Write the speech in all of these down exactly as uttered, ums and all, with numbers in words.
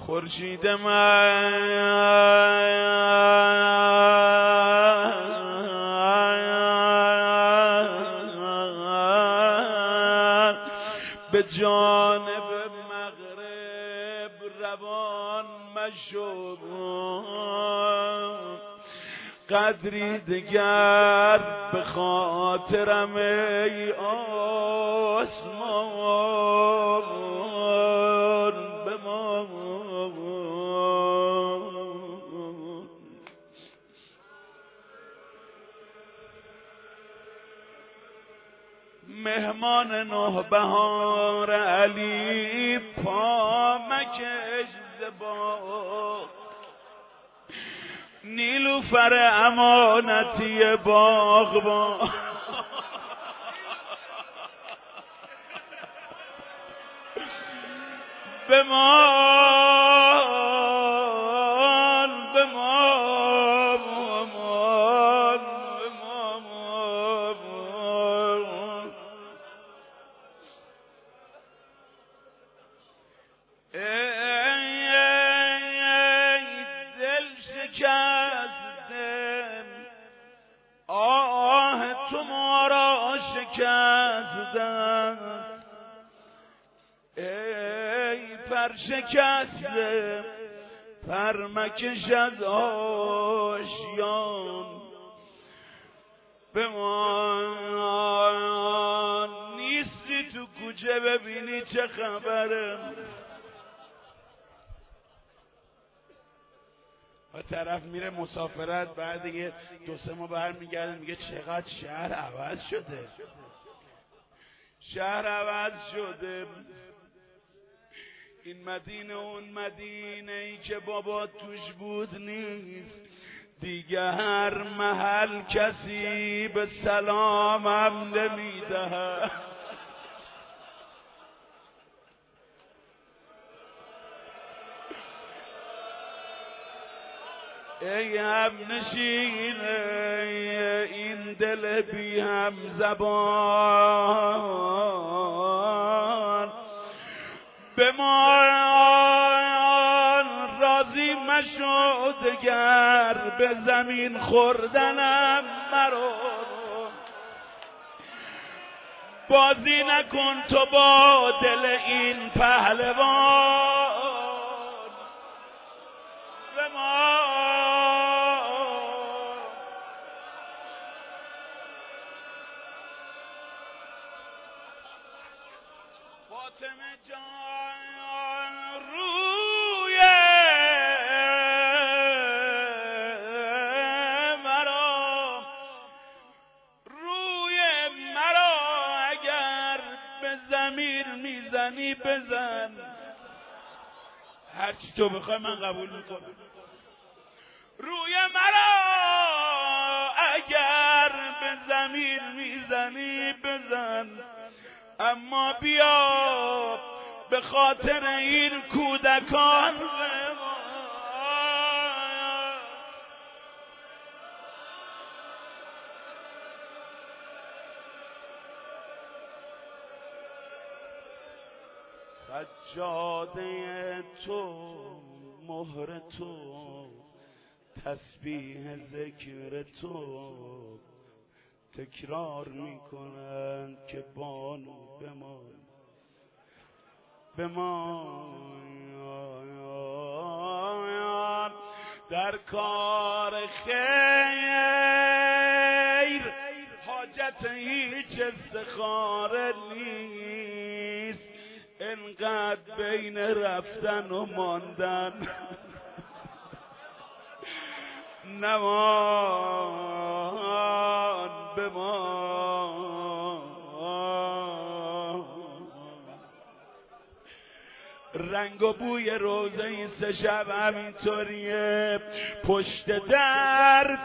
خورشید من به جانب مغرب روان مشو، قدری دگر به خاطرم ای آسمان بمان. مهمان نوبهار علی پا مکش زبا، نیلوفر امانتی باغبان بمان بمان بمان بمان. ای دل شکستم، آه تو ما را شکستم، ای پر شکسته پر مکش از آشیان بمان. نیستی تو کوچه ببینی چه خبره، و طرف میره مسافرت، بعد دیگه دو سه ماه برمیگرده میگه چقدر شهر عوض شده، شهر عوض شده. این مدینه اون مدینه ای که بابا توش بود نیست دیگه، هر محل کسی به سلامم نمیده. ای هم نشینه این دل بی هم زبان بمان، راضی مشو دگر به زمین خوردنم مرو، بازی نکن تو با دل این پهلوان بمان. فاطمه جان روی مرا، روی مرا اگر به ضمیر میزنی بزن، هرچی تو بخوای من قبول میکنم. روی مرا اگر به ضمیر میزنی بزن، اما بیا به خاطر این کودکان سجاده تو، مهر تو، تسبیح ذکر تو تکرار میکنند که بانو بمان بمان. در کار خیر حاجت هیچ استخاره نیست، انقدر بین رفتن و ماندن نمان بمان. رنگ و بوی روزه این سه شب همینطوریه، پشت در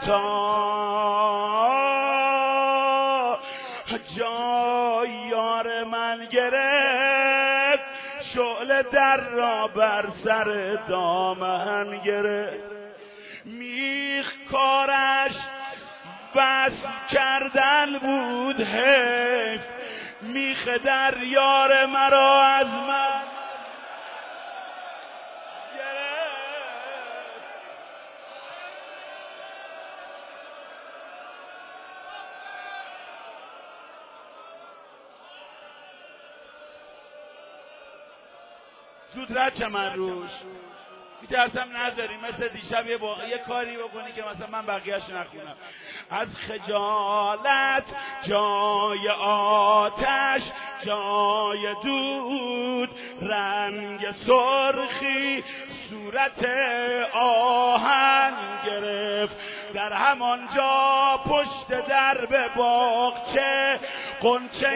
تا جای یار من گرفت، شعله در را بر سر دامن گرفت، میخ کارش وصل کردن بود حیف، میخ در یار مرا از من گرفت. زود رد چه من روش میترسم نذاری مثل دیشب یه, با... یه کاری بکنی که مثلا من بقیهش نخونم. از خجالت جای آتش جای دود، رنگ سرخی صورت آهن گرفت. در همانجا پشت درب باغچه غنچه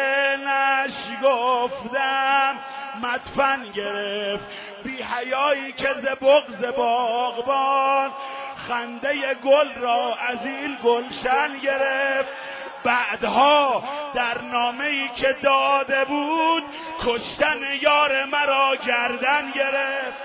نشگفتم مدفن گرفت. بی حیایی که ز بغض باغبان خنده گل را از این گلشن گرفت. بعدها در نامه‌ای که داده بود کشتن یار مرا گردن گرفت.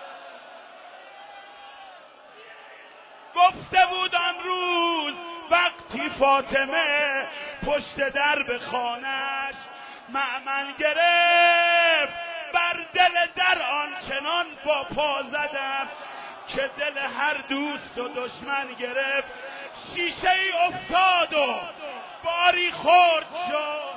گفته بود آن روز وقتی فاطمه پشت درب خانه‌اش مأمن گرفت، بر دل در آنچنان با پا زدم که دل هر دوست و دشمن گرفت. شیشه ای افتاد و باری خورد شد،